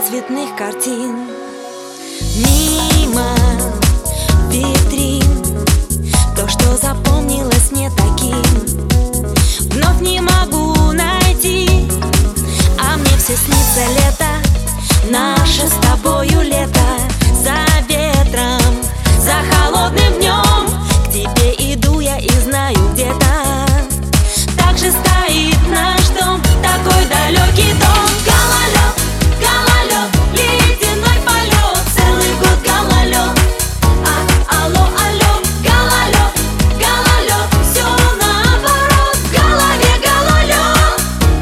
цветных картин. Мимо витрин то, что запомнилось мне таким, вновь не могу найти. А мне все снится лето, наше с тобою лето. За ветром, за холодным днем к тебе иду я и знаю где-то так же стоит наш дом, такой далекий дом. Гололед, гололед, ледяной полет, целый год гололед. Алло, алло, гололед, гололед, все наоборот, в голове гололед.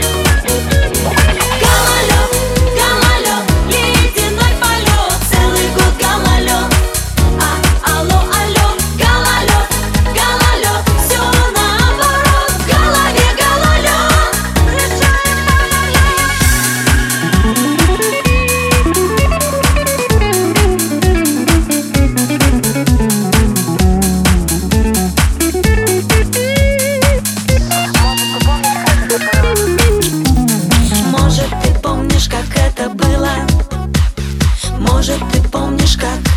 Гололед, гололед, ледяной полет, целый год гололед. Алло, алло, гололед, гололед, все наоборот, в голове гололед. Может, ты помнишь, как это было? Может, ты помнишь, как